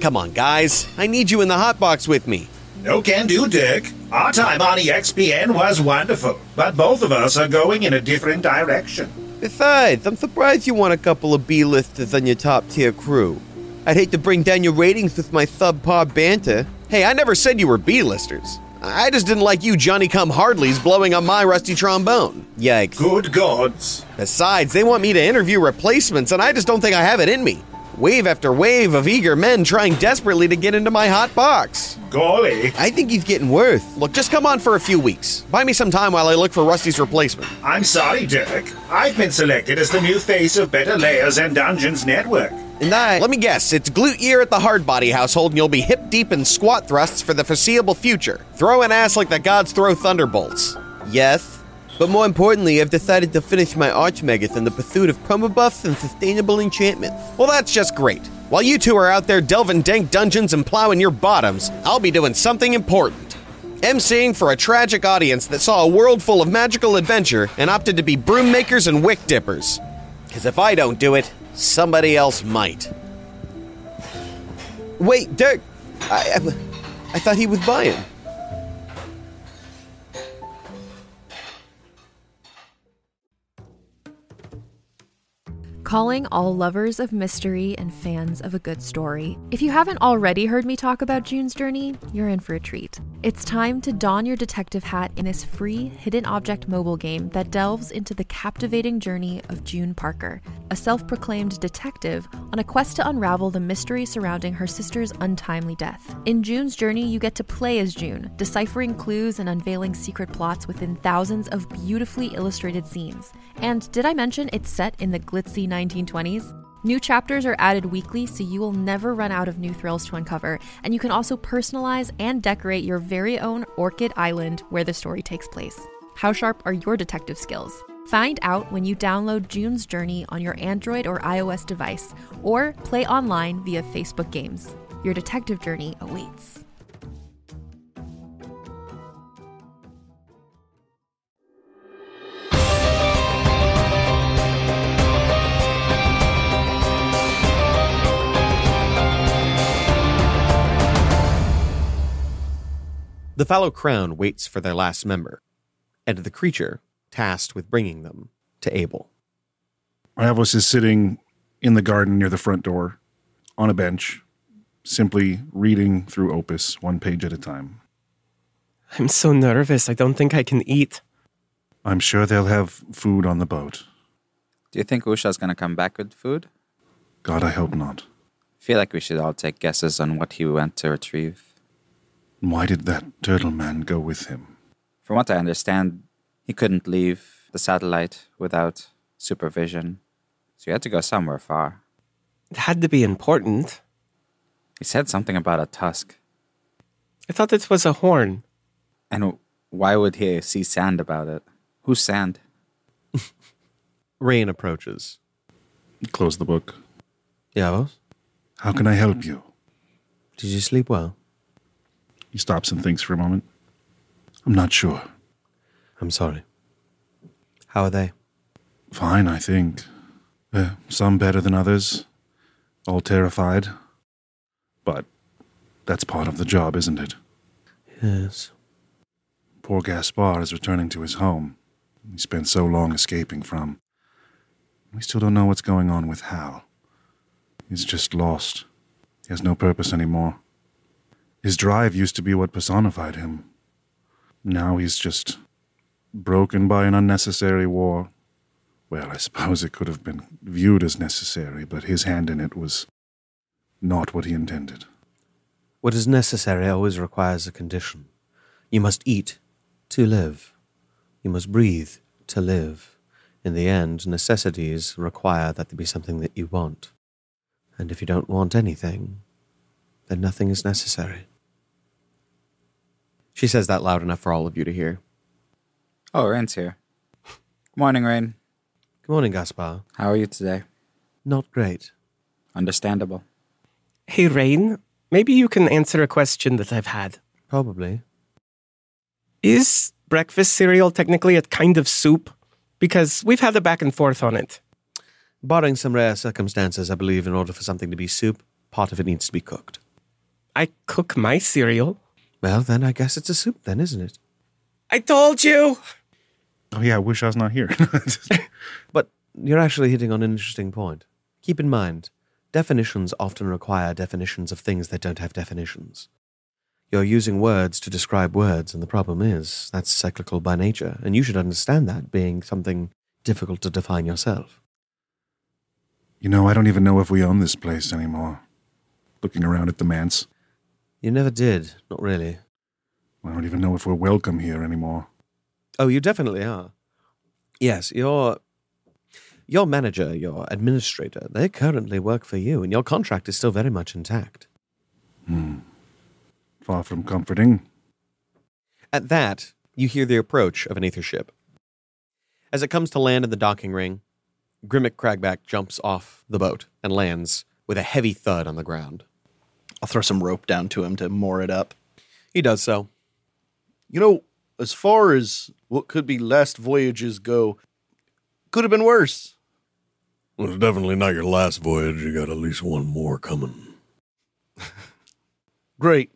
Come on, guys. I need you in the hotbox with me. No can do, Dick. Our time on EXPN was wonderful, but both of us are going in a different direction. Besides, I'm surprised you want a couple of B-listers on your top-tier crew. I'd hate to bring down your ratings with my subpar banter. Hey, I never said you were B-listers. I just didn't like you Johnny-come-hardlies blowing on my rusty trombone. Yikes. Good gods. Besides, they want me to interview replacements, and I just don't think I have it in me. Wave after wave of eager men trying desperately to get into my hot box. Golly. I think he's getting worse. Look, just come on for a few weeks. Buy me some time while I look for Rusty's replacement. I'm sorry, Dick. I've been selected as the new face of Better Layers and Dungeons Network. And let me guess, it's glute year at the Hardbody household and you'll be hip deep in squat thrusts for the foreseeable future. Throw an ass like the gods throw thunderbolts. Yes. But more importantly, I've decided to finish my Archmagus in the pursuit of promo buffs and sustainable enchantments. Well, that's just great. While you two are out there delving dank dungeons and plowing your bottoms, I'll be doing something important. emceeing for a tragic audience that saw a world full of magical adventure and opted to be broom makers and wick dippers. Because if I don't do it, somebody else might. Wait, Dirk, I thought he was buying. Calling all lovers of mystery and fans of a good story. If you haven't already heard me talk about June's Journey, you're in for a treat. It's time to don your detective hat in this free hidden object mobile game that delves into the captivating journey of June Parker, a self-proclaimed detective on a quest to unravel the mystery surrounding her sister's untimely death. In June's Journey, you get to play as June, deciphering clues and unveiling secret plots within thousands of beautifully illustrated scenes. And did I mention it's set in the glitzy 1920s? New chapters are added weekly, so you will never run out of new thrills to uncover, and you can also personalize and decorate your very own Orchid Island where the story takes place. How sharp are your detective skills? Find out when you download June's Journey on your Android or iOS device, or play online via Facebook Games. Your detective journey awaits. The fallow crown waits for their last member, and the creature tasked with bringing them to Abel. Iavos is sitting in the garden near the front door, on a bench, simply reading through Opus, one page at a time. I'm so nervous, I don't think I can eat. I'm sure they'll have food on the boat. Do you think Usha's going to come back with food? God, I hope not. I feel like we should all take guesses on what he went to retrieve. Why did that turtle man go with him? From what I understand, he couldn't leave the satellite without supervision, so he had to go somewhere far. It had to be important. He said something about a tusk. I thought it was a horn. And why would he see sand about it? Who's sand? Rain approaches. Close the book. Iavos? How can I help you? Did you sleep well? He stops and thinks for a moment. I'm not sure. I'm sorry. How are they? Fine, I think. Some better than others. All terrified. But that's part of the job, isn't it? Yes. Poor Gaspar is returning to his home. He spent so long escaping from. We still don't know what's going on with Hal. He's just lost. He has no purpose anymore. His drive used to be what personified him. Now he's just broken by an unnecessary war. Well, I suppose it could have been viewed as necessary, but his hand in it was not what he intended. What is necessary always requires a condition. You must eat to live. You must breathe to live. In the end, necessities require that there be something that you want. And if you don't want anything, then nothing is necessary. She says that loud enough for all of you to hear. Oh, Rain's here. Good morning, Rain. Good morning, Gaspar. How are you today? Not great. Understandable. Hey, Rain, maybe you can answer a question that I've had. Probably. Is breakfast cereal technically a kind of soup? Because we've had a back and forth on it. Barring some rare circumstances, I believe in order for something to be soup, part of it needs to be cooked. I cook my cereal. Well, then I guess it's a soup then, isn't it? I told you! Oh yeah, I wish I was not here. But you're actually hitting on an interesting point. Keep in mind, definitions often require definitions of things that don't have definitions. You're using words to describe words, and the problem is, that's cyclical by nature, and you should understand that being something difficult to define yourself. You know, I don't even know if we own this place anymore. Looking around at the manse, You never did, not really. I don't even know if we're welcome here anymore. Oh, you definitely are. Yes, your manager, your administrator, they currently work for you, and your contract is still very much intact. Far from comforting. At that, you hear the approach of an aether ship. As it comes to land in the docking ring, Grimmick Cragback jumps off the boat and lands with a heavy thud on the ground. I'll throw some rope down to him to moor it up. He does so. You know, as far as what could be last voyages go, could have been worse. Well, it's definitely not your last voyage. You got at least one more coming. Great.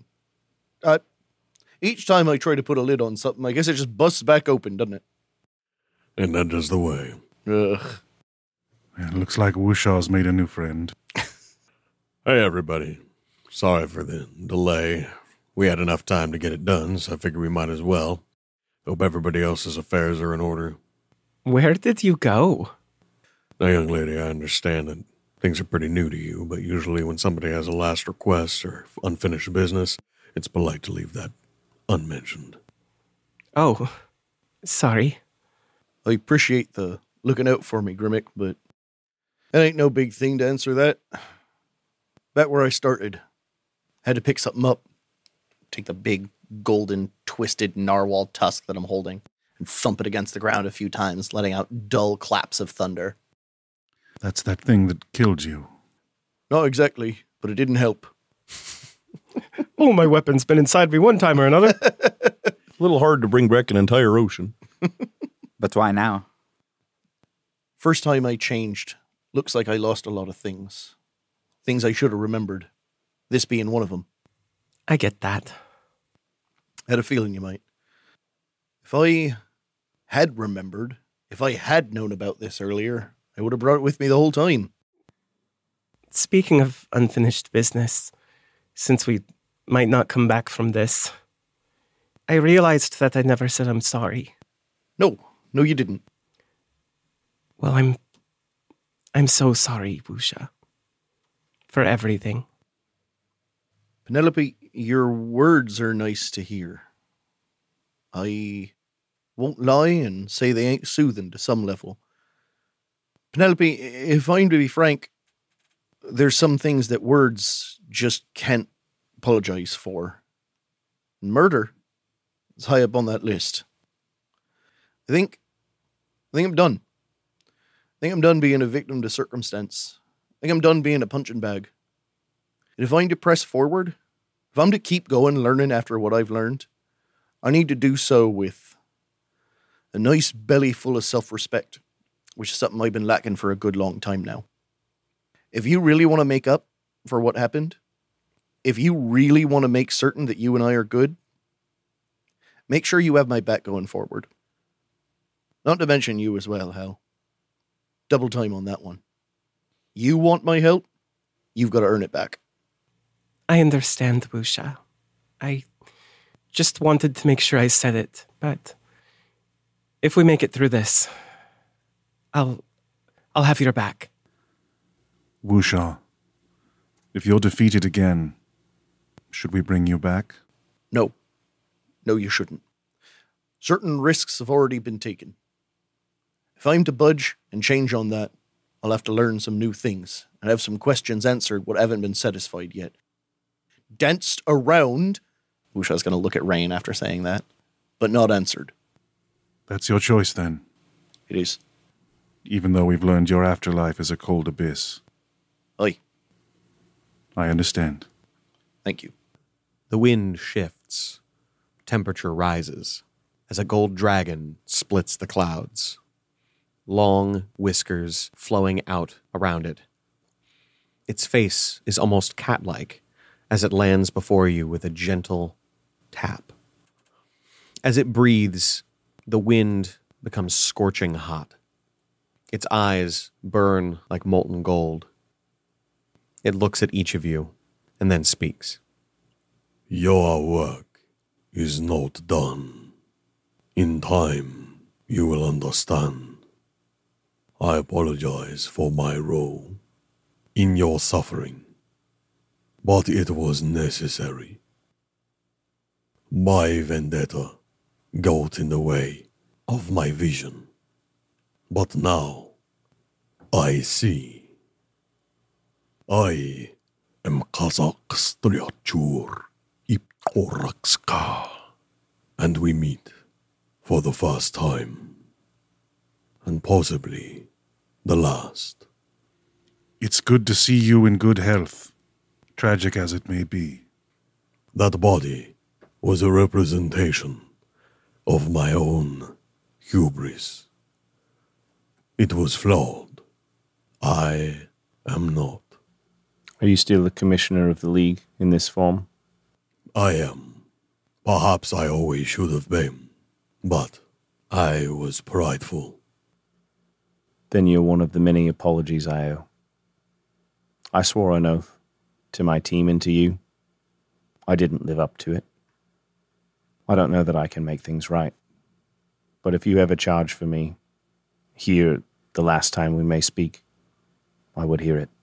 Each time I try to put a lid on something, I guess it just busts back open, doesn't it? Ain't that just the way? Ugh. It looks like Wushaw's made a new friend. Hey, everybody. Sorry for the delay. We had enough time to get it done, so I figured we might as well. Hope everybody else's affairs are in order. Where did you go? Now, young lady, I understand that things are pretty new to you, but usually when somebody has a last request or unfinished business, it's polite to leave that unmentioned. Oh, sorry. I appreciate the looking out for me, Grimmick, but that ain't no big thing to answer that. Back where I started, had to pick something up. Take the big, golden, twisted narwhal tusk that I'm holding and thump it against the ground a few times, letting out dull claps of thunder. That's that thing that killed you. Not exactly, but it didn't help. Oh, my weapon's been inside me one time or another. A little hard to bring back an entire ocean. But why now? First time I changed, looks like I lost a lot of things. Things I should have remembered. This being one of them. I get that. Had a feeling you might. If I had remembered, if I had known about this earlier, I would have brought it with me the whole time. Speaking of unfinished business, since we might not come back from this, I realized that I never said I'm sorry. No, you didn't. Well, I'm so sorry, Wusha. For everything. Penelope, your words are nice to hear. I won't lie and say they ain't soothing to some level. Penelope, if I'm to be frank, there's some things that words just can't apologize for. Murder is high up on that list. I think I'm done. I think I'm done being a victim to circumstance. I think I'm done being a punching bag. And if I'm to press forward, if I'm to keep going learning after what I've learned, I need to do so with a nice belly full of self-respect, which is something I've been lacking for a good long time now. If you really want to make up for what happened, if you really want to make certain that you and I are good, make sure you have my back going forward. Not to mention you as well, Hal. Double time on that one. You want my help, you've got to earn it back. I understand, Wusha. I just wanted to make sure I said it, but if we make it through this, I'll have your back. Wushaw, if you're defeated again, should we bring you back? No. No, you shouldn't. Certain risks have already been taken. If I'm to budge and change on that, I'll have to learn some new things and have some questions answered what haven't been satisfied yet. Danced around, Wusha's going to look at Rain after saying that, but not answered. That's your choice then. It is. Even though we've learned your afterlife is a cold abyss. Aye. I understand. Thank you. The wind shifts. Temperature rises as a gold dragon splits the clouds. Long whiskers flowing out around it. Its face is almost cat-like as it lands before you with a gentle tap. As it breathes, the wind becomes scorching hot. Its eyes burn like molten gold. It looks at each of you and then speaks. Your work is not done. In time, you will understand. I apologize for my role in your suffering, but it was necessary. My vendetta got in the way of my vision, but now I see. I am Kazakh Striachur Ipkorakska, and we meet for the first time, and possibly the last. It's good to see you in good health, tragic as it may be. That body was a representation of my own hubris. It was flawed. I am not. Are you still the commissioner of the League in this form? I am. Perhaps I always should have been, but I was prideful. Then you're one of the many apologies I owe. I swore an oath to my team and to you. I didn't live up to it. I don't know that I can make things right. But if you ever charge for me, here the last time we may speak, I would hear it.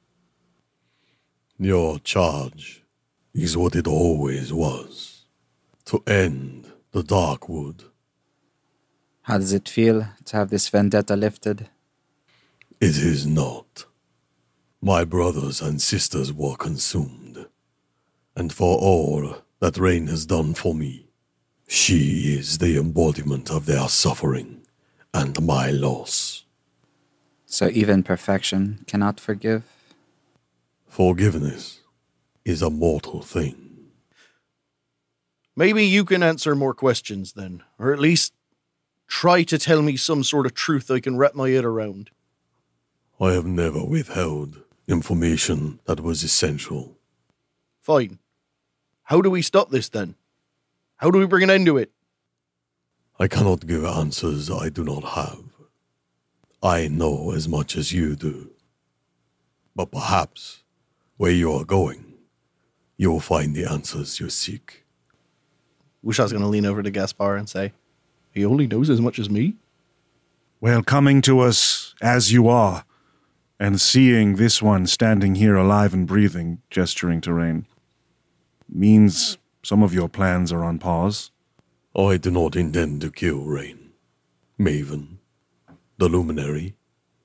Your charge is what it always was, to end the Darkwood. How does it feel to have this vendetta lifted? It is not. My brothers and sisters were consumed, and for all that Rain has done for me, she is the embodiment of their suffering and my loss. So even perfection cannot forgive? Forgiveness is a mortal thing. Maybe you can answer more questions then, or at least try to tell me some sort of truth I can wrap my head around. I have never withheld information that was essential. Fine. How do we stop this then? How do we bring an end to it? I cannot give answers I do not have. I know as much as you do. But perhaps, where you are going, you will find the answers you seek. Wusha's going to lean over to Gaspar and say, he only knows as much as me? Well, coming to us as you are, and seeing this one standing here alive and breathing, gesturing to Rain, means some of your plans are on pause. I do not intend to kill Rain, Maven, the Luminary,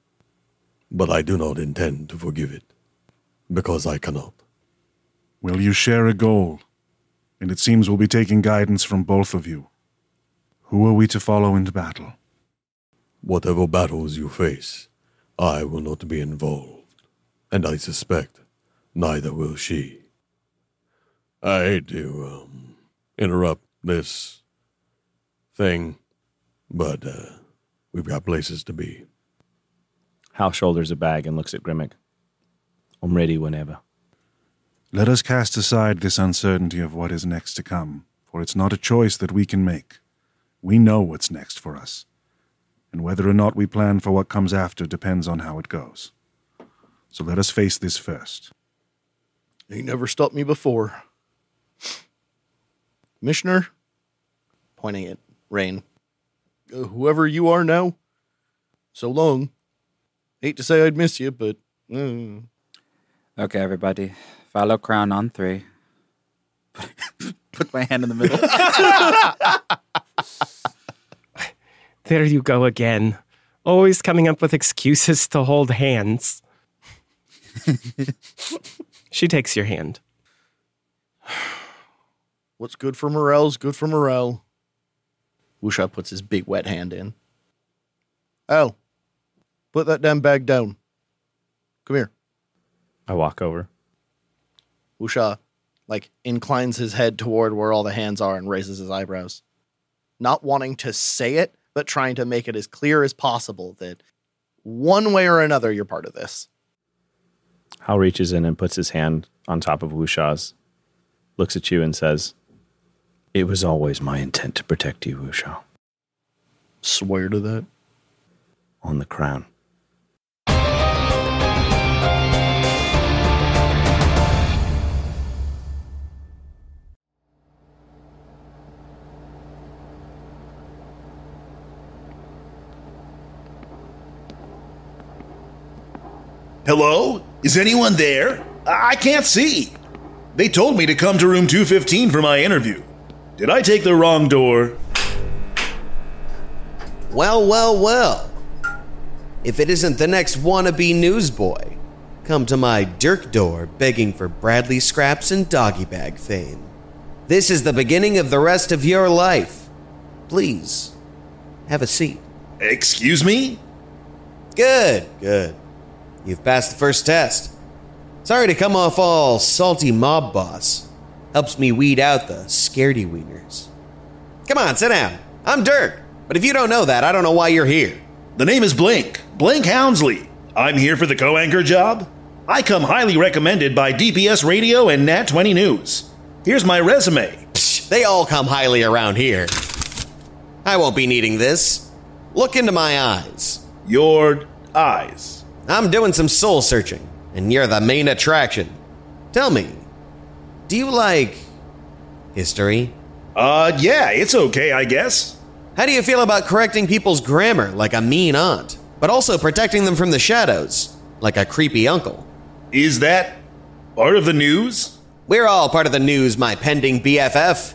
but I do not intend to forgive it, because I cannot. Well, you share a goal, and it seems we'll be taking guidance from both of you. Who are we to follow into battle? Whatever battles you face, I will not be involved, and I suspect neither will she. I hate to interrupt this thing, but we've got places to be. Hal shoulders a bag and looks at Grimmick. I'm ready whenever. Let us cast aside this uncertainty of what is next to come, for it's not a choice that we can make. We know what's next for us, and whether or not we plan for what comes after depends on how it goes. So let us face this first. He never stopped me before. Commissioner, pointing at Rain, whoever you are now, so long. Hate to say I'd miss you, but... Okay, everybody. Follow Crown on 3. Put my hand in the middle. There you go again. Always coming up with excuses to hold hands. She takes your hand. What's good for morale's good for morale. Wusha puts his big wet hand in. Al, put that damn bag down. Come here. I walk over. Wusha, inclines his head toward where all the hands are and raises his eyebrows. Not wanting to say it, but trying to make it as clear as possible that one way or another you're part of this. Hal reaches in and puts his hand on top of Wusha's looks at you and says, "It was always my intent to protect you, Wu Shao." Swear to that. On the crown. Hello? Is anyone there? I can't see. They told me to come to room 215 for my interview. Did I take the wrong door? Well. If it isn't the next wannabe newsboy, come to my Dirk door begging for Bradley scraps and doggy bag fame. This is the beginning of the rest of your life. Please, have a seat. Excuse me? Good. You've passed the first test. Sorry to come off all salty mob boss. Helps me weed out the scaredy wieners. Come on, sit down. I'm Dirk, but if you don't know that, I don't know why you're here. The name is Blink Houndsley. I'm here for the co-anchor job. I come highly recommended by DPS Radio and Nat 20 News. Here's my resume. Psh, they all come highly around here. I won't be needing this. Look into my eyes. Your eyes. I'm doing some soul searching, and you're the main attraction. Tell me, do you like history? Yeah, it's okay, I guess. How do you feel about correcting people's grammar like a mean aunt, but also protecting them from the shadows like a creepy uncle? Is that part of the news? We're all part of the news, my pending BFF.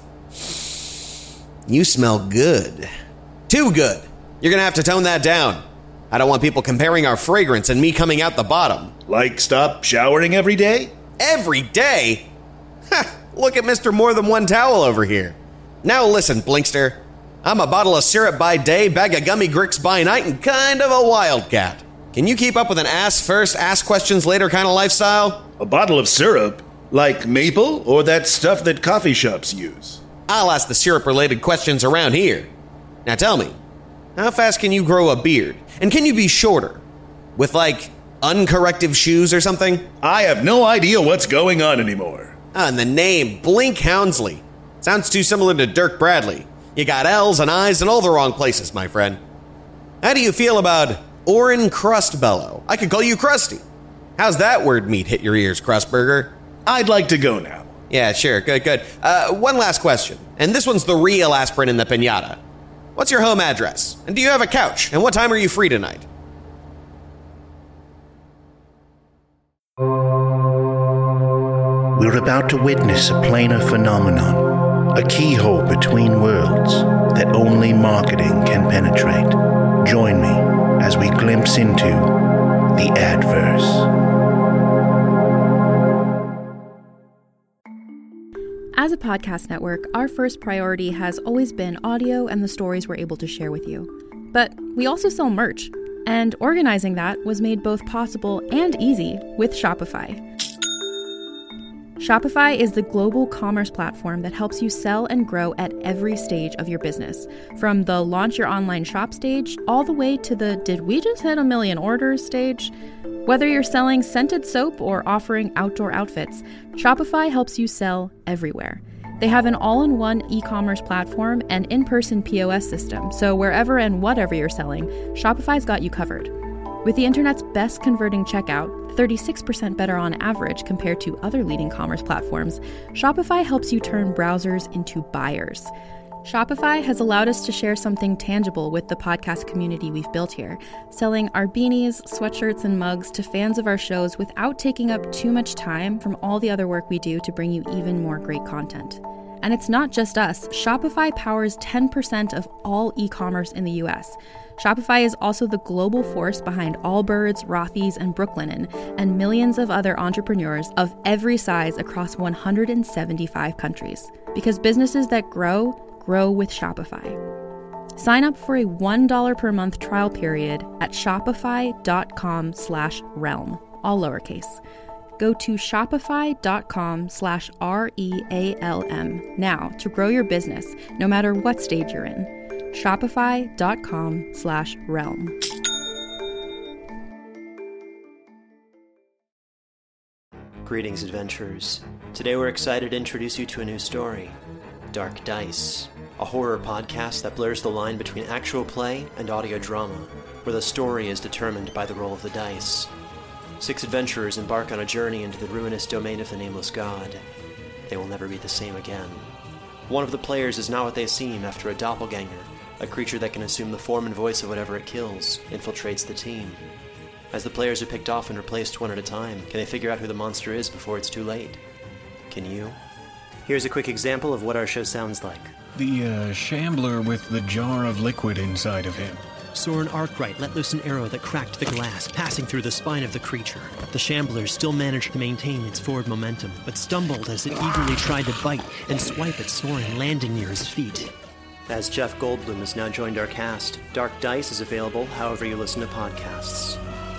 You smell good. Too good. You're gonna have to tone that down. I don't want people comparing our fragrance and me coming out the bottom. Like stop showering every day? Every day? Ha! Look at Mr. More Than One Towel over here. Now listen, Blinkster. I'm a bottle of syrup by day, bag of gummy gricks by night, and kind of a wildcat. Can you keep up with an ask first, ask questions later kind of lifestyle? A bottle of syrup? Like maple or that stuff that coffee shops use? I'll ask the syrup-related questions around here. Now tell me, how fast can you grow a beard? And can you be shorter? With, like, uncorrective shoes or something? I have no idea what's going on anymore. And the name, Blink Houndsley. Sounds too similar to Dirk Bradley. You got L's and I's in all the wrong places, my friend. How do you feel about Orin Crustbellow? I could call you Krusty. How's that word meat hit your ears, Crustburger? I'd like to go now. Yeah, sure, good. One last question, and this one's the real aspirin in the piñata. What's your home address? And do you have a couch? And what time are you free tonight? We're about to witness a planar phenomenon, a keyhole between worlds that only marketing can penetrate. Join me as we glimpse into the Adverse. As a podcast network, our first priority has always been audio and the stories we're able to share with you. But we also sell merch, and organizing that was made both possible and easy with Shopify. Shopify is the global commerce platform that helps you sell and grow at every stage of your business, from the launch your online shop stage all the way to the did we just hit 1 million orders stage. Whether you're selling scented soap or offering outdoor outfits, Shopify helps you sell everywhere. They have an all-in-one e-commerce platform and in-person POS system, so wherever and whatever you're selling, Shopify's got you covered. With the internet's best converting checkout, 36% better on average compared to other leading commerce platforms, Shopify helps you turn browsers into buyers. Shopify has allowed us to share something tangible with the podcast community we've built here, selling our beanies, sweatshirts, and mugs to fans of our shows without taking up too much time from all the other work we do to bring you even more great content. And it's not just us. Shopify powers 10% of all e-commerce in the US. Shopify is also the global force behind Allbirds, Rothy's, and Brooklinen, and millions of other entrepreneurs of every size across 175 countries. Because businesses that grow with Shopify. Sign up for a $1 per month trial period at shopify.com/realm, all lowercase. Go to shopify.com/REALM now to grow your business, no matter what stage you're in. Shopify.com/realm. Greetings, adventurers. Today we're excited to introduce you to a new story, Dark Dice, a horror podcast that blurs the line between actual play and audio drama, where the story is determined by the roll of the dice. 6 adventurers embark on a journey into the ruinous domain of the Nameless God. They will never be the same again. One of the players is not what they seem after a doppelganger, a creature that can assume the form and voice of whatever it kills, infiltrates the team. As the players are picked off and replaced one at a time, can they figure out who the monster is before it's too late? Can you? Here's a quick example of what our show sounds like. The shambler with the jar of liquid inside of him. Soren Arkwright let loose an arrow that cracked the glass, passing through the spine of the creature. The shambler still managed to maintain its forward momentum, but stumbled as it eagerly tried to bite and swipe at Soren, landing near his feet. As Jeff Goldblum has now joined our cast, Dark Dice is available however you listen to podcasts.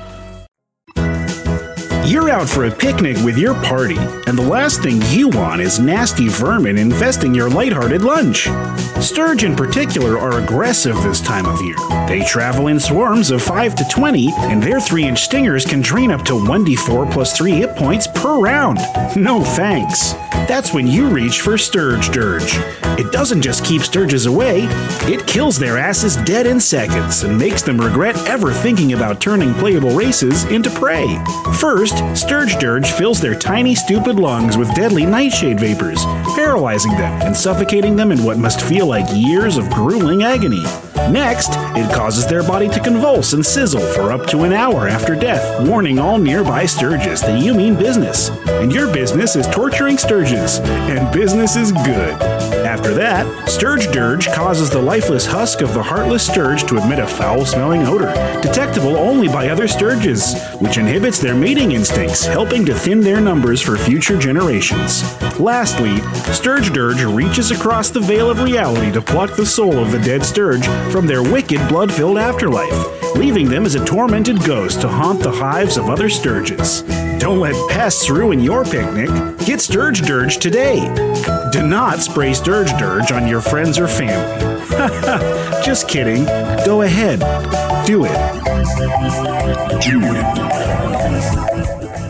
You're out for a picnic with your party, and the last thing you want is nasty vermin infesting your lighthearted lunch. Sturge in particular are aggressive this time of year. They travel in swarms of 5 to 20, and their 3-inch stingers can drain up to 1d4 plus 3 hit points per round. No thanks. That's when you reach for Sturge Dirge. It doesn't just keep sturges away, it kills their asses dead in seconds and makes them regret ever thinking about turning playable races into prey. First, Sturge Dirge fills their tiny, stupid lungs with deadly nightshade vapors, paralyzing them and suffocating them in what must feel like years of grueling agony. Next, it causes their body to convulse and sizzle for up to an hour after death, warning all nearby sturges that you mean business. And your business is torturing sturges, and business is good. After that, Sturge Dirge causes the lifeless husk of the heartless sturge to emit a foul-smelling odor, detectable only by other sturges, which inhibits their mating instincts, helping to thin their numbers for future generations. Lastly, Sturge Dirge reaches across the veil of reality to pluck the soul of the dead sturge from their wicked, blood-filled afterlife, leaving them as a tormented ghost to haunt the hives of other sturges. Don't let pests ruin your picnic. Get Sturge Dirge today. Do not spray Sturge Dirge on your friends or family. Just kidding. Go ahead. Do it. Do it.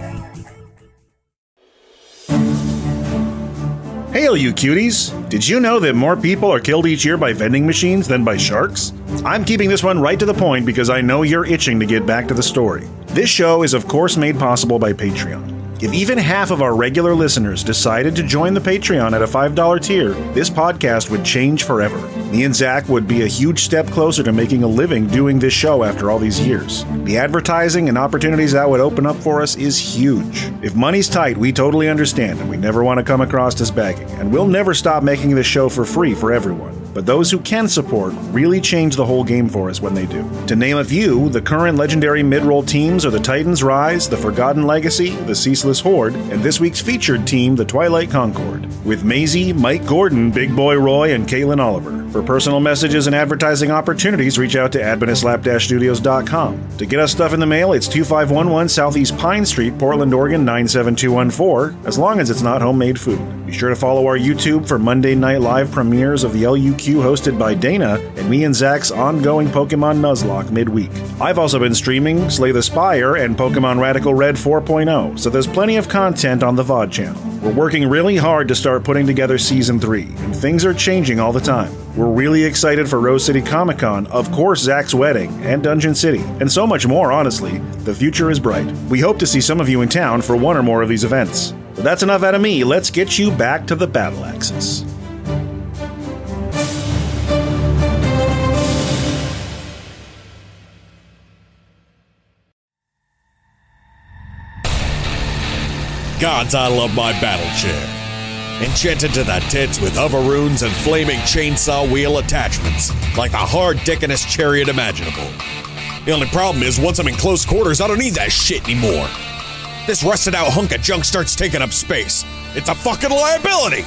Hey, all you cuties! Did you know that more people are killed each year by vending machines than by sharks? I'm keeping this one right to the point because I know you're itching to get back to the story. This show is of course made possible by Patreon. If even half of our regular listeners decided to join the Patreon at a $5 tier, this podcast would change forever. Me and Zach would be a huge step closer to making a living doing this show after all these years. The advertising and opportunities that would open up for us is huge. If money's tight, we totally understand, and we never want to come across as begging. And we'll never stop making this show for free for everyone. But those who can support really change the whole game for us when they do. To name a few, the current legendary mid-roll teams are the Titans Rise, the Forgotten Legacy, the Ceaseless Horde, and this week's featured team, the Twilight Concord, with Maisie, Mike Gordon, Big Boy Roy, and Caitlin Oliver. For personal messages and advertising opportunities, reach out to adventistslap-studios.com. To get us stuff in the mail, it's 2511 Southeast Pine Street, Portland, Oregon 97214, as long as it's not homemade food. Be sure to follow our YouTube for Monday night live premieres of the LUQ hosted by Dana and me and Zach's ongoing Pokemon Nuzlocke midweek. I've also been streaming Slay the Spire and Pokemon Radical Red 4.0, so there's plenty of content on the VOD channel. We're working really hard to start putting together Season 3, and things are changing all the time. We're really excited for Rose City Comic Con, of course Zach's wedding, and Dungeon City, and so much more, honestly. The future is bright. We hope to see some of you in town for one or more of these events. But that's enough out of me. Let's get you back to the battle axis. Gods, I love my battle chair. Enchanted to the tits with hoveroons and flaming chainsaw wheel attachments, like the hard dickinest chariot imaginable. The only problem is, once I'm in close quarters, I don't need that shit anymore. This rusted out hunk of junk starts taking up space. It's a fucking liability!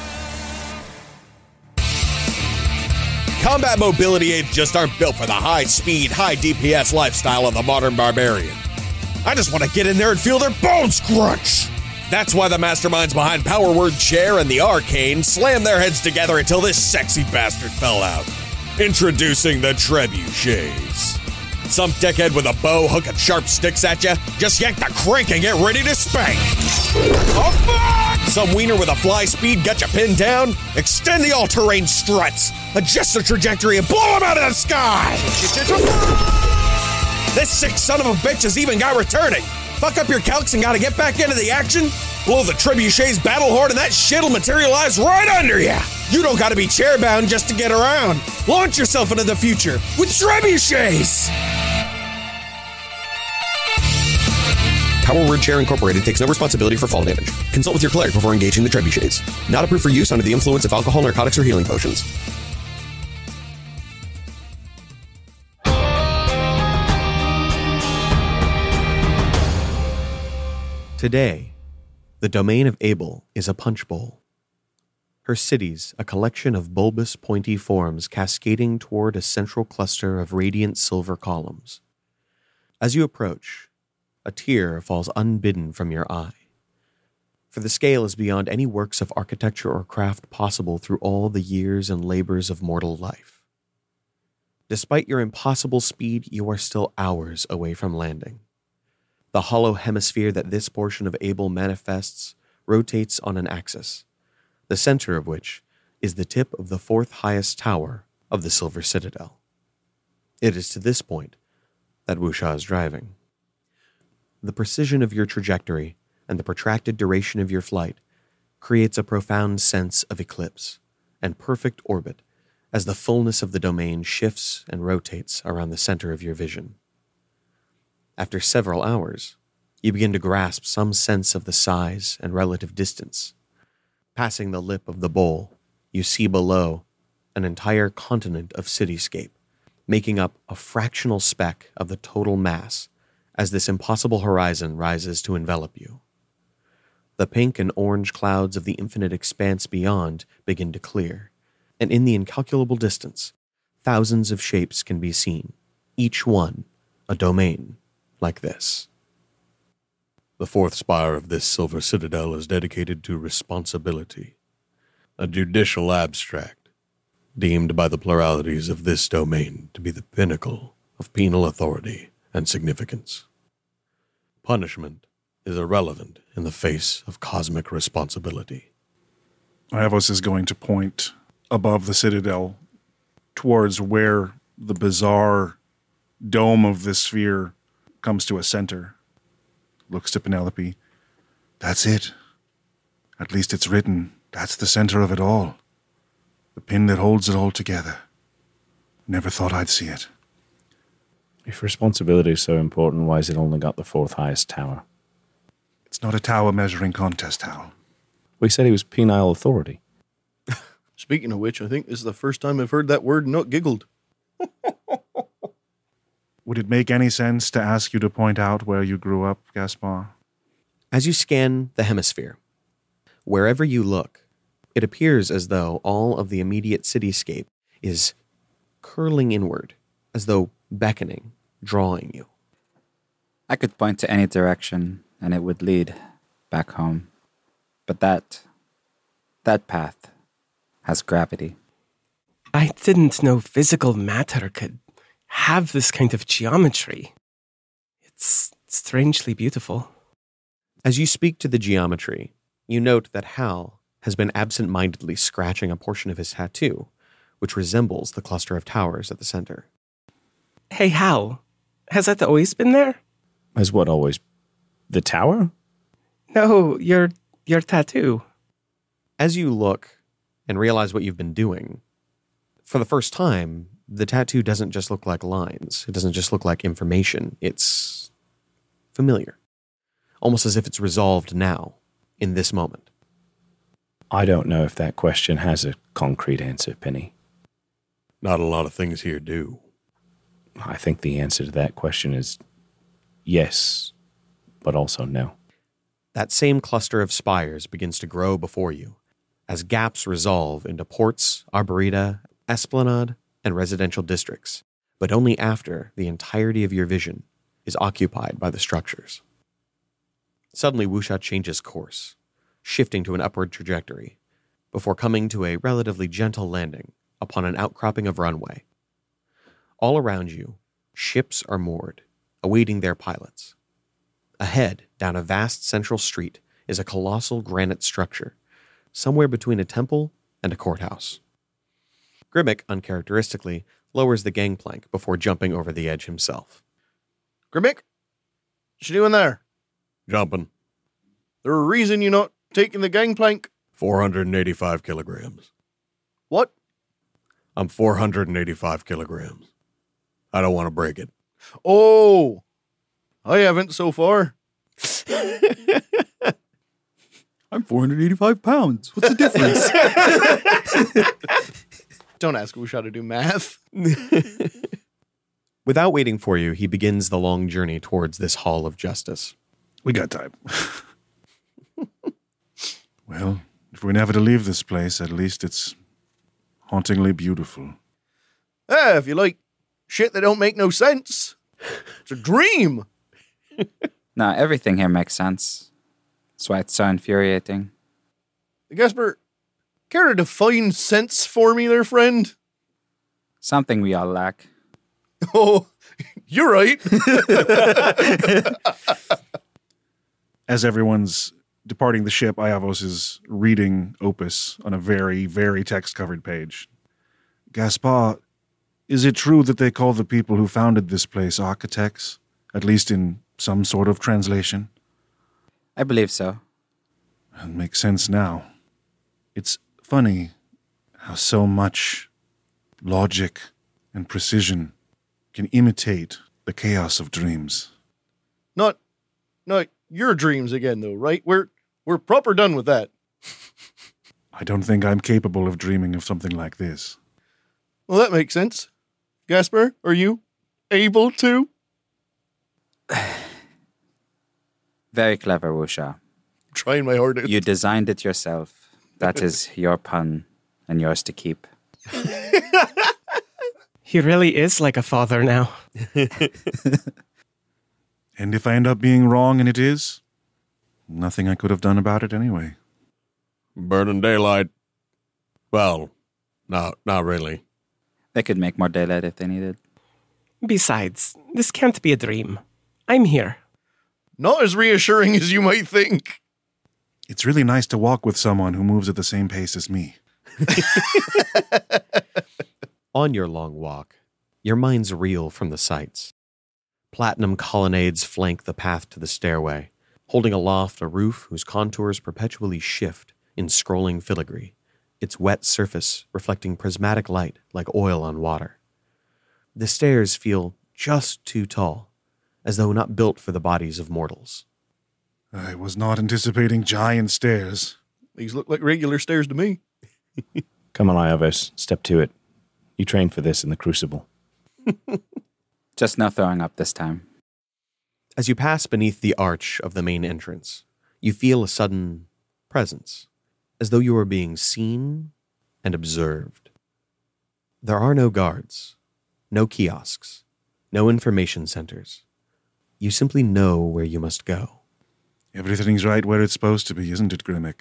Combat mobility aids just aren't built for the high-speed, high-DPS lifestyle of the modern barbarian. I just want to get in there and feel their bones crunch! That's why the masterminds behind Power Word Chair and the Arcane slammed their heads together until this sexy bastard fell out. Introducing the Trebuchets. Some dickhead with a bow hooking sharp sticks at you? Just yank the crank and get ready to spank. Oh, fuck! Some wiener with a fly speed got you pinned down? Extend the all-terrain struts. Adjust the trajectory and blow him out of the sky. This sick son of a bitch has even got returning. Fuck up your calcs and gotta get back into the action? Blow the trebuchet's battle horn and that shit'll materialize right under ya. You don't gotta be chair-bound just to get around. Launch yourself into the future with trebuchets. Power Word Chair Incorporated takes no responsibility for fall damage. Consult with your cleric before engaging the trebuchets. Not approved for use under the influence of alcohol, narcotics, or healing potions. Today, the domain of Abel is a punch bowl. Her cities, a collection of bulbous, pointy forms cascading toward a central cluster of radiant silver columns. As you approach, a tear falls unbidden from your eye. For the scale is beyond any works of architecture or craft possible through all the years and labors of mortal life. Despite your impossible speed, you are still hours away from landing. The hollow hemisphere that this portion of Abel manifests rotates on an axis, the center of which is the tip of the fourth highest tower of the Silver Citadel. It is to this point that Wusha is driving. The precision of your trajectory and the protracted duration of your flight creates a profound sense of eclipse and perfect orbit as the fullness of the domain shifts and rotates around the center of your vision. After several hours, you begin to grasp some sense of the size and relative distance. Passing the lip of the bowl, you see below an entire continent of cityscape, making up a fractional speck of the total mass as this impossible horizon rises to envelop you. The pink and orange clouds of the infinite expanse beyond begin to clear, and in the incalculable distance, thousands of shapes can be seen, each one a domain like this. The fourth spire of this Silver Citadel is dedicated to responsibility, a judicial abstract, deemed by the pluralities of this domain to be the pinnacle of penal authority and significance. Punishment is irrelevant in the face of cosmic responsibility. Iavos is going to point above the citadel towards where the bizarre dome of the sphere comes to a center. Looks to Penelope. That's it. At least it's written. That's the center of it all. The pin that holds it all together. Never thought I'd see it. If responsibility is so important, why has it only got the fourth highest tower? It's not a tower measuring contest, Hal. We said he was penile authority. Speaking of which, I think this is the first time I've heard that word not giggled. Would it make any sense to ask you to point out where you grew up, Gaspar? As you scan the hemisphere, wherever you look, it appears as though all of the immediate cityscape is curling inward, as though beckoning, drawing you. I could point to any direction, and it would lead back home. But that path has gravity. I didn't know physical matter could have this kind of geometry. It's strangely beautiful. As you speak to the geometry, you note that Hal has been absent-mindedly scratching a portion of his tattoo, which resembles the cluster of towers at the center. Hey, Hal, has that always been there? Has what always? The tower? No, your tattoo. As you look and realize what you've been doing, for the first time, the tattoo doesn't just look like lines. It doesn't just look like information. It's familiar. Almost as if it's resolved now, in this moment. I don't know if that question has a concrete answer, Penny. Not a lot of things here do. I think the answer to that question is yes, but also no. That same cluster of spires begins to grow before you, as gaps resolve into ports, arboreta, esplanade, and residential districts, but only after the entirety of your vision is occupied by the structures. Suddenly, Wusha changes course, shifting to an upward trajectory, before coming to a relatively gentle landing upon an outcropping of runway. All around you, Ships are moored, awaiting their pilots. Ahead, down a vast central street, is a colossal granite structure, somewhere between a temple and a courthouse. Grimmick, uncharacteristically, lowers the gangplank before jumping over the edge himself. Grimmick, what you doing there? Jumping. There a reason you're not taking the gangplank? 485 kilograms. What? I'm 485 kilograms. I don't want to break it. Oh, I haven't so far. I'm 485 pounds. What's the difference? Don't ask Wusha to do math. Without waiting for you, he begins the long journey towards this hall of justice. We got time. Well, if we're never to leave this place, at least it's hauntingly beautiful. If you like shit that don't make no sense, it's a dream. Nah, everything here makes sense. That's why it's so infuriating. Gasper, care to define sense for me there, friend? Something we all lack. Oh, you're right. As everyone's departing the ship, Iavos is reading Opus on a very, very text-covered page. Gaspar, is it true that they call the people who founded this place architects, at least in some sort of translation? I believe so. It makes sense now. It's funny how so much logic and precision can imitate the chaos of dreams. Not your dreams again, though, right? We're proper done with that. I don't think I'm capable of dreaming of something like this. Well, that makes sense. Gasper, are you able to? Very clever, Wusha. Trying my hardest. You designed it yourself. That is your pun and yours to keep. He really is like a father now. And if I end up being wrong and it is, nothing I could have done about it anyway. Burning daylight. Well, not really. They could make more daylight if they needed. Besides, this can't be a dream. I'm here. Not as reassuring as you might think. It's really nice to walk with someone who moves at the same pace as me. On your long walk, your minds reel from the sights. Platinum colonnades flank the path to the stairway, holding aloft a roof whose contours perpetually shift in scrolling filigree, its wet surface reflecting prismatic light like oil on water. The stairs feel just too tall, as though not built for the bodies of mortals. I was not anticipating giant stairs. These look like regular stairs to me. Come on, Iavos, step to it. You trained for this in the Crucible. Just no throwing up this time. As you pass beneath the arch of the main entrance, you feel a sudden presence, as though you are being seen and observed. There are no guards, no kiosks, no information centers. You simply know where you must go. Everything's right where it's supposed to be, isn't it, Grimmick?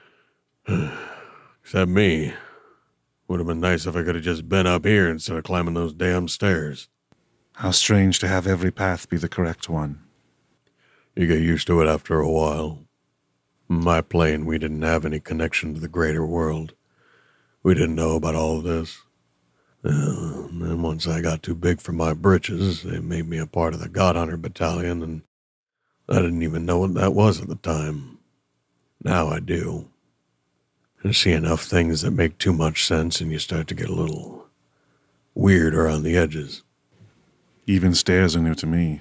Except me. Would have been nice if I could have just been up here instead of climbing those damn stairs. How strange to have every path be the correct one. You get used to it after a while. My plane, we didn't have any connection to the greater world. We didn't know about all of this. And then once I got too big for my britches, they made me a part of the God Hunter Battalion, and I didn't even know what that was at the time. Now I do. I see enough things that make too much sense, and you start to get a little weird around the edges. Even stairs are new to me.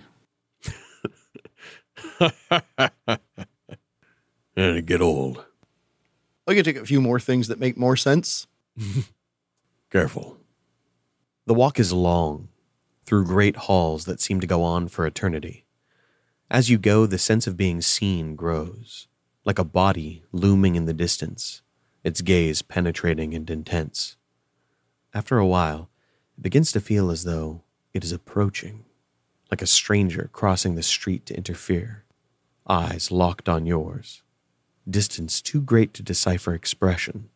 And it get old. I could take a few more things that make more sense. Careful. The walk is long, through great halls that seem to go on for eternity. As you go, the sense of being seen grows, like a body looming in the distance, its gaze penetrating and intense. After a while, it begins to feel as though it is approaching, like a stranger crossing the street to interfere, eyes locked on yours, distance too great to decipher expression.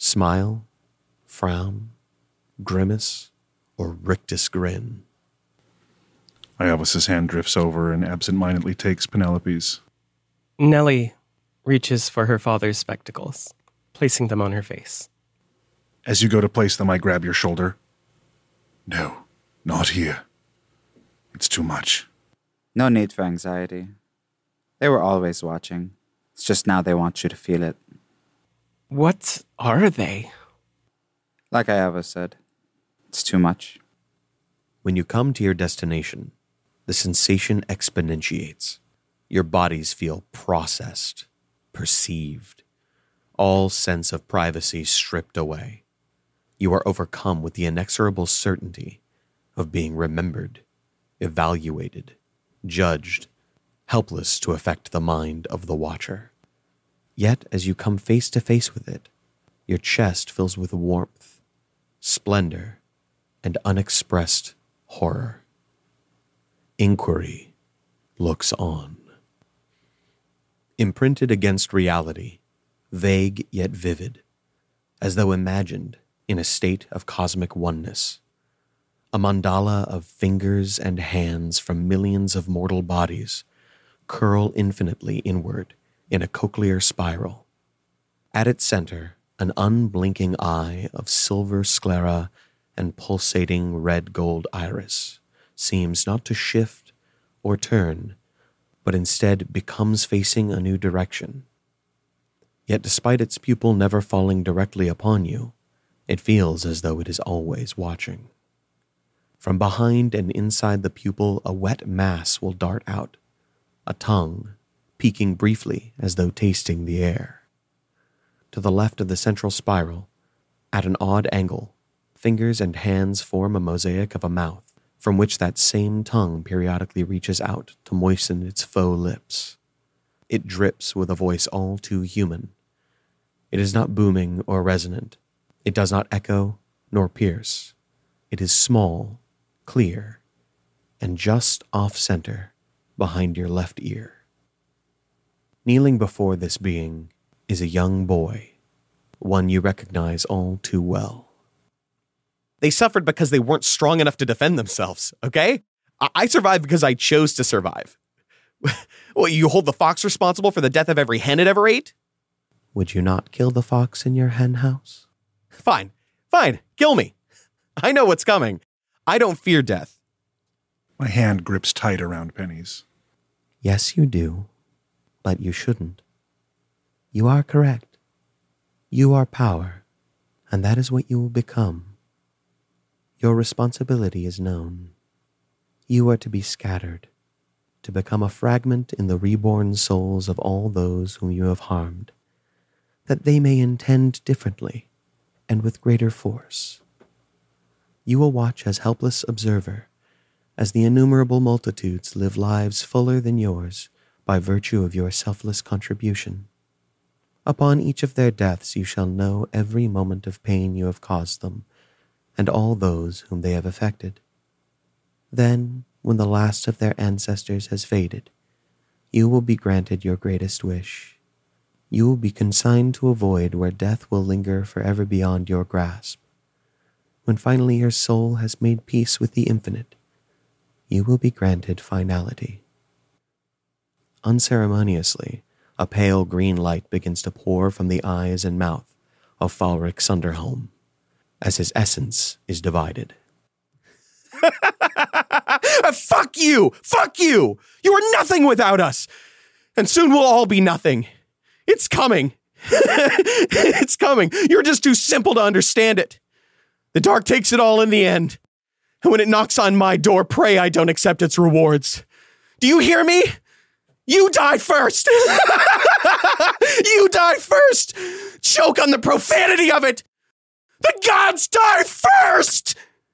Smile, frown, grimace, or rictus grin. Iovas's hand drifts over and absent-mindedly takes Penelope's. Nellie reaches for her father's spectacles, placing them on her face. As you go to place them, I grab your shoulder. No, not here. It's too much. No need for anxiety. They were always watching. It's just now they want you to feel it. What are they? Like Iova said, it's too much. When you come to your destination, the sensation exponentiates. Your bodies feel processed, perceived, all sense of privacy stripped away. You are overcome with the inexorable certainty of being remembered, evaluated, judged, helpless to affect the mind of the watcher. Yet, as you come face to face with it, your chest fills with warmth, splendor, and unexpressed horror. Inquiry looks on. Imprinted against reality, vague yet vivid, as though imagined in a state of cosmic oneness. A mandala of fingers and hands from millions of mortal bodies curl infinitely inward in a cochlear spiral. At its center, an unblinking eye of silver sclera and pulsating red-gold iris seems not to shift or turn, but instead becomes facing a new direction. Yet despite its pupil never falling directly upon you, it feels as though it is always watching. From behind and inside the pupil, a wet mass will dart out, a tongue peeking briefly as though tasting the air. To the left of the central spiral, at an odd angle, fingers and hands form a mosaic of a mouth, from which that same tongue periodically reaches out to moisten its faux lips. It drips with a voice all too human. It is not booming or resonant. It does not echo nor pierce. It is small, clear, and just off-center behind your left ear. Kneeling before this being is a young boy, one you recognize all too well. They suffered because they weren't strong enough to defend themselves, okay? I survived because I chose to survive. Well, you hold the fox responsible for the death of every hen it ever ate? Would you not kill the fox in your hen house? Fine, kill me. I know what's coming. I don't fear death. My hand grips tight around Penny's. Yes, you do, but you shouldn't. You are correct. You are power, and that is what you will become. Your responsibility is known. You are to be scattered, to become a fragment in the reborn souls of all those whom you have harmed, that they may intend differently and with greater force. You will watch as helpless observer, as the innumerable multitudes live lives fuller than yours by virtue of your selfless contribution. Upon each of their deaths you shall know every moment of pain you have caused them, and all those whom they have affected. Then, when the last of their ancestors has faded, you will be granted your greatest wish. You will be consigned to a void where death will linger forever beyond your grasp. When finally your soul has made peace with the infinite, you will be granted finality. Unceremoniously, a pale green light begins to pour from the eyes and mouth of Falric Sunderholm, as his essence is divided. Fuck you! Fuck you! You are nothing without us! And soon we'll all be nothing. It's coming. It's coming. You're just too simple to understand it. The dark takes it all in the end. And when it knocks on my door, pray I don't accept its rewards. Do you hear me? You die first! You die first! Choke on the profanity of it! The gods die first!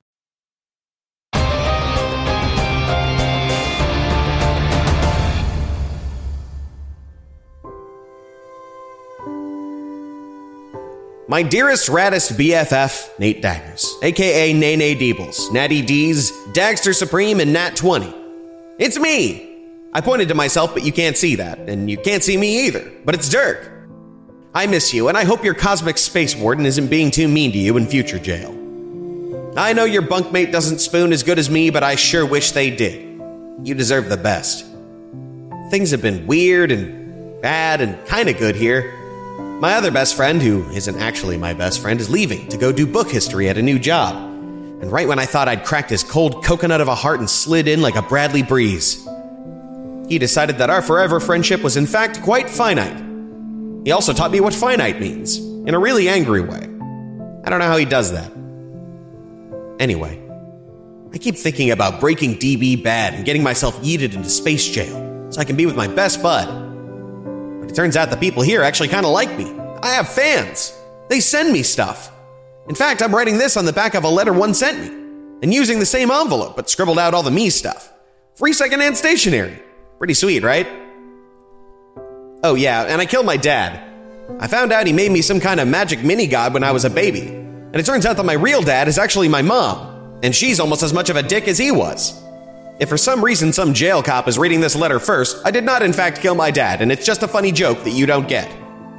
My dearest, raddest BFF, Nate Daggers, aka Nene Deebles, Natty D's, Dagster Supreme, and Nat 20. It's me! I pointed to myself, but you can't see that, and you can't see me either, but it's Dirk. I miss you, and I hope your cosmic space warden isn't being too mean to you in future jail. I know your bunkmate doesn't spoon as good as me, but I sure wish they did. You deserve the best. Things have been weird and bad and kinda good here. My other best friend, who isn't actually my best friend, is leaving to go do book history at a new job. And right when I thought I'd cracked his cold coconut of a heart and slid in like a Bradley breeze, he decided that our forever friendship was in fact quite finite. He also taught me what finite means, in a really angry way. I don't know how he does that. Anyway, I keep thinking about breaking DB bad and getting myself yeeted into space jail so I can be with my best bud. But it turns out the people here actually kind of like me. I have fans. They send me stuff. In fact, I'm writing this on the back of a letter one sent me and using the same envelope but scribbled out all the me stuff. Free secondhand stationery. Pretty sweet, right? Oh yeah, and I killed my dad. I found out he made me some kind of magic mini-god when I was a baby. And it turns out that my real dad is actually my mom, and she's almost as much of a dick as he was. If for some reason some jail cop is reading this letter first, I did not in fact kill my dad, and it's just a funny joke that you don't get.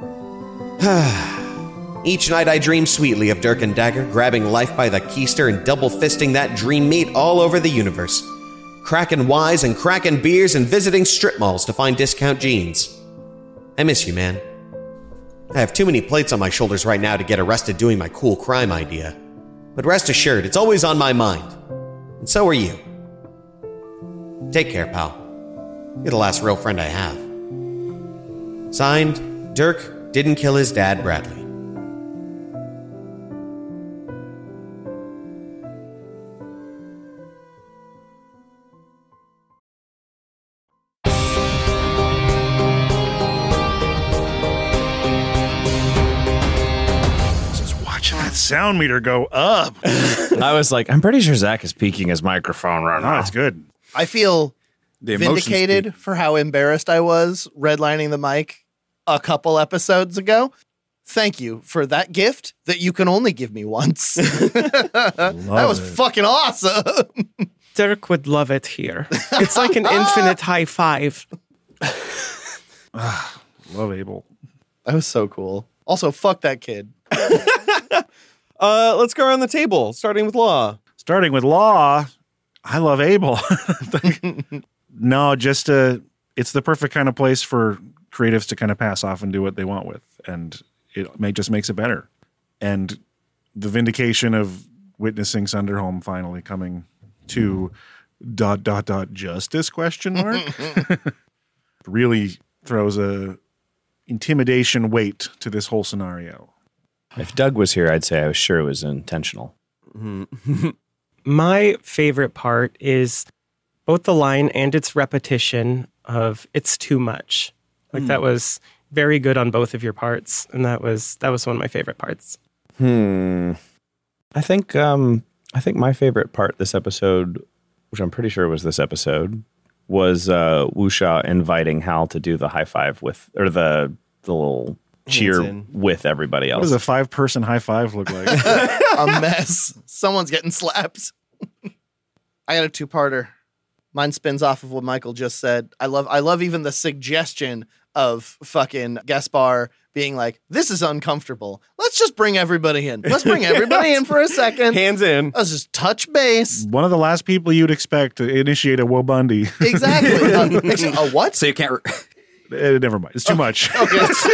Each night I dream sweetly of Dirk and Dagger grabbing life by the keister and double-fisting that dream mate all over the universe. Cracking wise and cracking beers and visiting strip malls to find discount jeans. I miss you, man. I have too many plates on my shoulders right now to get arrested doing my cool crime idea. But rest assured, it's always on my mind. And so are you. Take care, pal. You're the last real friend I have. Signed, Dirk didn't kill his dad, Bradley. Sound meter go up. I was like, I'm pretty sure Zach is peeking his microphone right now. That's good. I feel The emotions vindicated for how embarrassed I was redlining the mic a couple episodes ago. Thank you for that gift that you can only give me once. That was fucking awesome. Dirk would love it here. It's like an infinite high five. Love Abel. That was so cool. Also, fuck that kid. Let's go around the table, starting with Law. Starting with Law, I love Abel. No, just it's the perfect kind of place for creatives to kind of pass off and do what they want with, and it just makes it better. And the vindication of witnessing Sunderholm finally coming to ... justice ? Really throws a intimidation weight to this whole scenario. If Doug was here, I'd say I was sure it was intentional. My favorite part is both the line and its repetition of "it's too much." Like that was very good on both of your parts, and that was one of my favorite parts. I think my favorite part this episode, which I'm pretty sure was this episode, was Wuxia inviting Hal to do the high five with, or the little cheer with everybody else. What does a 5-person high five look like? A mess. Someone's getting slapped. I got a two-parter. Mine spins off of what Michael just said. I love even the suggestion of fucking Gaspar being like, this is uncomfortable. Let's just bring everybody in. Let's bring everybody in for a second. Hands in. Let's just touch base. One of the last people you'd expect to initiate a Wobundy. Exactly. A what? So you can't... Never mind. It's too much. Okay.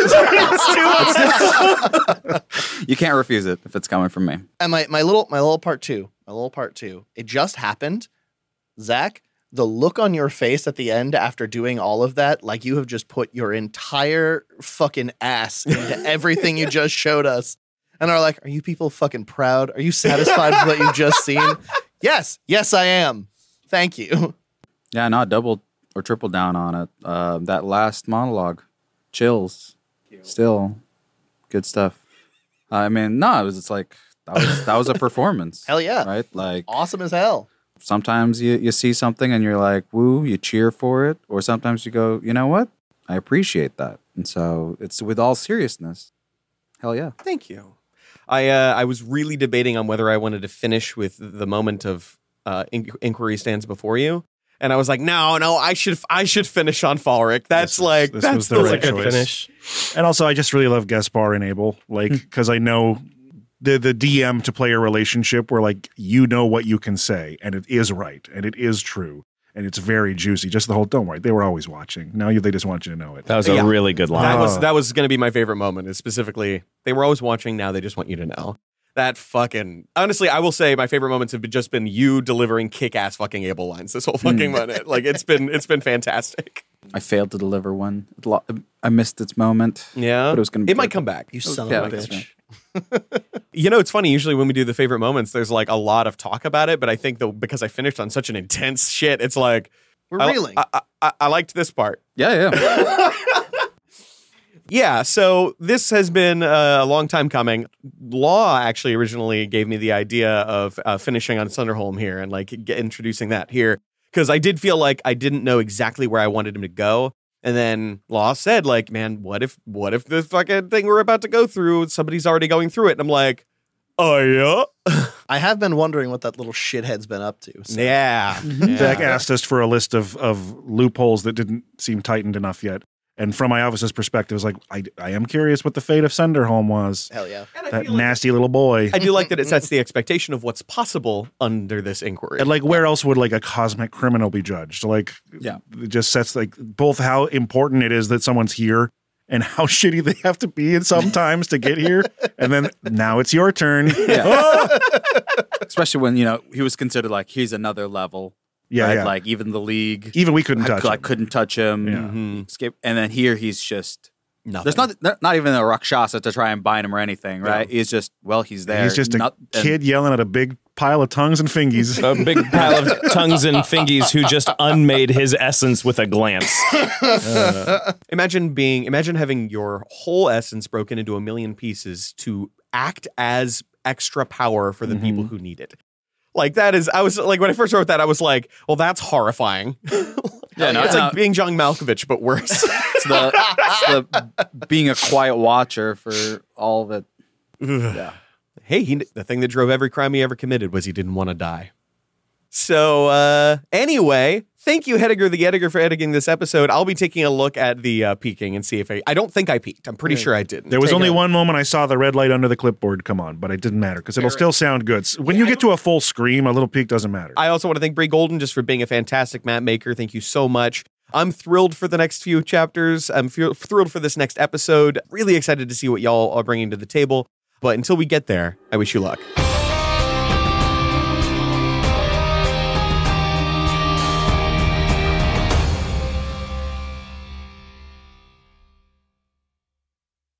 It's too much. You can't refuse it if it's coming from me. And my little part two. It just happened. Zach, the look on your face at the end after doing all of that, like you have just put your entire fucking ass into everything you just showed us. And are like, are you people fucking proud? Are you satisfied with what you've just seen? Yes, I am. Thank you. Yeah, not double or triple down on it. That last monologue, chills. Still, good stuff. I mean, no, it was just like that was a performance. Hell yeah, right? Like awesome as hell. Sometimes you see something and you're like, woo, you cheer for it, or sometimes you go, you know what? I appreciate that, and so it's with all seriousness. Hell yeah, thank you. I was really debating on whether I wanted to finish with the moment of inquiry stands before you. And I was like, no, I should finish on Falric. That's a good finish. And also, I just really love Gaspar and Abel, like, because I know the DM to player relationship where, like, you know what you can say, and it is right, and it is true. and it's very juicy. Just the whole, don't worry, they were always watching. Now they just want you to know it. That was a really good line. That was going to be my favorite moment, is specifically, they were always watching, now they just want you to know. That fucking, honestly, I will say my favorite moments have just been you delivering kick-ass fucking Abel lines this whole fucking minute. Like, it's been fantastic. I failed to deliver one. I missed its moment. Yeah. But it was going to be It might come back. You son of a bitch. You know, it's funny. Usually when we do the favorite moments, there's like a lot of talk about it. But I think, though, because I finished on such an intense shit, it's like, we're reeling. I liked this part. Yeah. Yeah, so this has been a long time coming. Law actually originally gave me the idea of finishing on Sunderholm here and like introducing that here, because I did feel like I didn't know exactly where I wanted him to go. And then Law said, like, man, what if the fucking thing we're about to go through, somebody's already going through it? And I'm like, oh, yeah? I have been wondering what that little shithead's been up to. So. Yeah. Zach asked us for a list of loopholes that didn't seem tightened enough yet. And from my office's perspective, it's like, I am curious what the fate of Sunderholm was. Hell yeah. That nasty little boy. I do like that it sets the expectation of what's possible under this inquiry. And like, where else would like a cosmic criminal be judged? Like, it just sets like both how important it is that someone's here and how shitty they have to be sometimes to get here. And then now it's your turn. Yeah. Especially when, he was considered like, he's another level. Yeah, right? yeah. Like even the league, even we couldn't touch him. I couldn't touch him. Yeah. Mm-hmm. And then here he's just nothing. There's not even a Rakshasa to try and bind him or anything, right? He's just he's there. He's just a kid yelling at a big pile of tongues and fingies. A big pile of tongues and fingies who just unmade his essence with a glance. Imagine having your whole essence broken into a million pieces to act as extra power for the people who need it. Like that is, I was like, when I first wrote that, I was like, well, that's horrifying. It's like being John Malkovich, but worse. It's the being a quiet watcher for all of it. Yeah. Hey, the thing that drove every crime he ever committed was he didn't want to die. So anyway, thank you, Hediger the Ediger, for editing this episode. I'll be taking a look at the peeking and see if I don't think I peaked. I'm pretty sure I didn't. There was only one moment I saw the red light under the clipboard come on, but it didn't matter because it'll still sound good. When you get to a full scream, a little peak doesn't matter. I also want to thank Brie Golden just for being a fantastic map maker. Thank you so much. I'm thrilled for the next few chapters. I'm thrilled for this next episode. Really excited to see what y'all are bringing to the table. But until we get there, I wish you luck.